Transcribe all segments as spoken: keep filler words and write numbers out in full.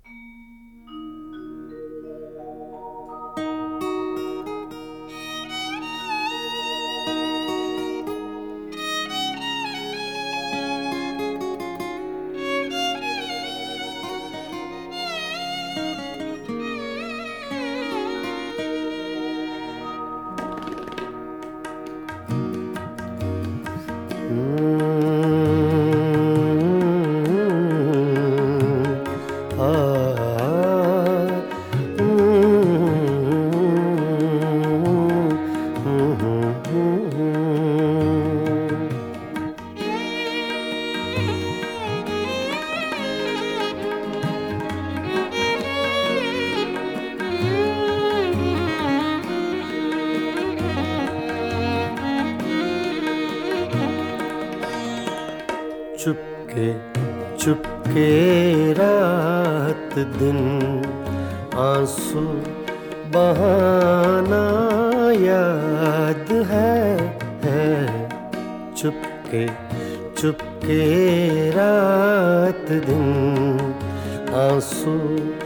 चुपके चुपके रात दिन आंसू बहाना याद है, है। चुपके चुपके रात दिन आंसू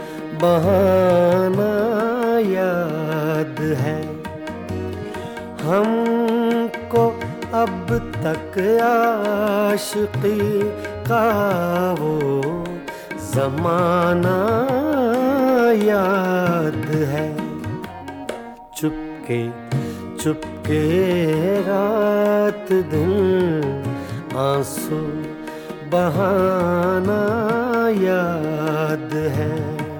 बहाना याद है। हमको अब तक आशिकी का वो ज़माना याद है। चुपके चुपके रात दिन आंसू बहाना याद है।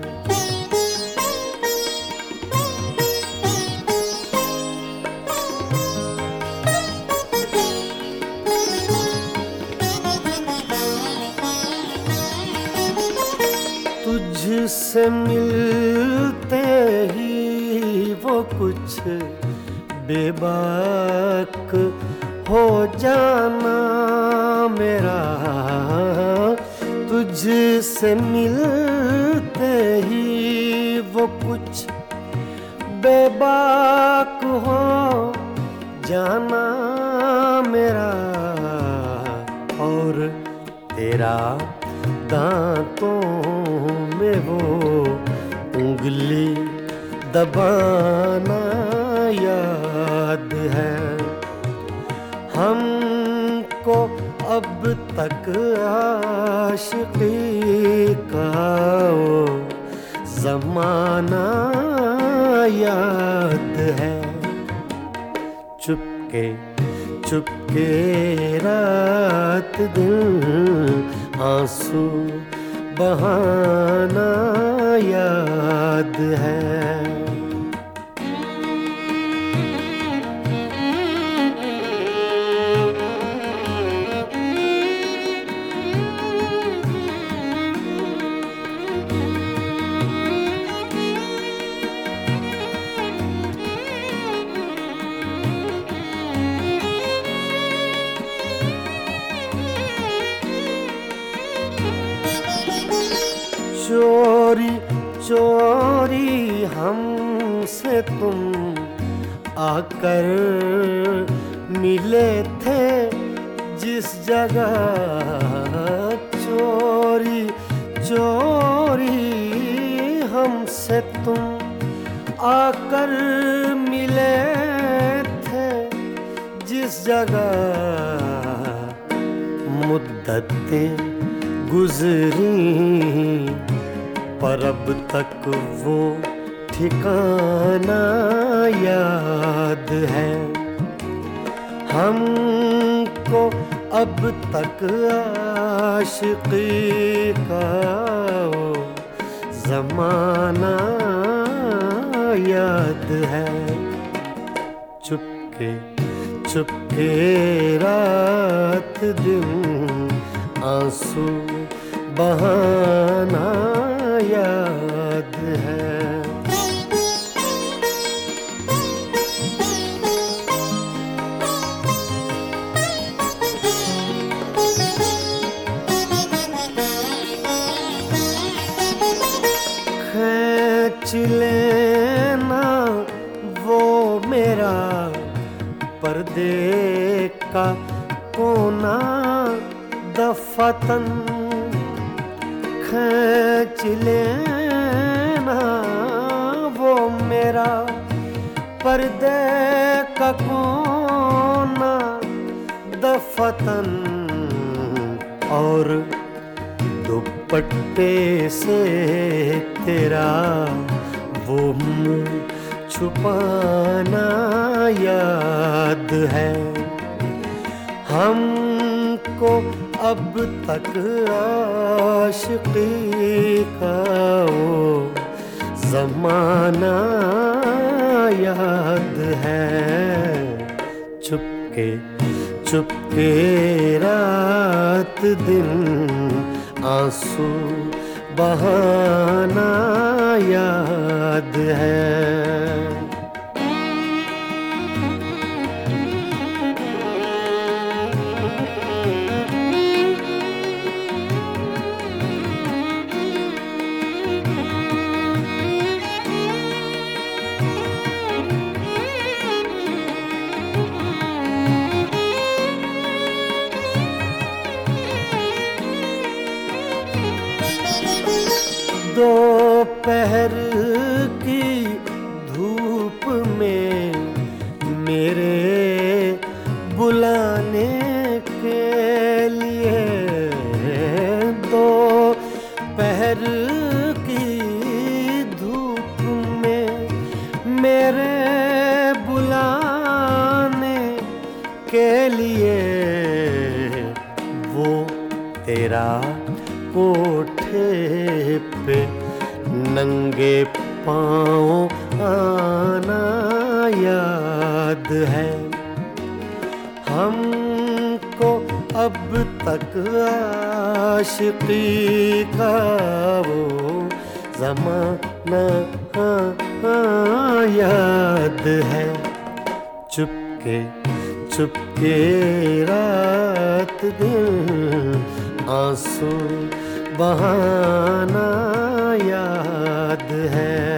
तुझसे मिलते ही वो कुछ बेबाक हो जाना मेरा। तुझसे मिलते ही वो कुछ बेबाक हो जाना मेरा। और तेरा दांतों में वो उंगली दबाना याद है। हमको अब तक आशिकी का वो ज़माना याद है। चुपके चुपके रात दिन आंसू बहाना याद है। चोरी चोरी हमसे तुम आकर मिले थे जिस जगह। चोरी चोरी हमसे तुम आकर मिले थे जिस जगह। मुद्दतें गुजरी पर अब तक वो ठिकाना याद है। हमको अब तक आशिकी का वो ज़माना याद है। चुपके चुपके रात दिन आंसू बहाना याद है। खींच लेना वो मेरा पर्दे का कोना दफतन। खींच खींच लेना वो मेरा पर्दे का कोना दफतन, और दुपट्टे से तेरा वो मुंह छुपाना याद है। हमको अब तक आशिकी का वो ज़माना याद है। चुपके चुपके रात दिन आंसू बहाना याद है। दोपहर की धूप में मेरे बुलाने के लिए, दोपहर की धूप में मेरे बुलाने के लिए वो तेरा कोठे पे नंगे पाँव आना याद है। हमको अब तक आशिकी का वो ज़माना याद है। चुपके चुपके रात दिन आंसू बहाना याद है।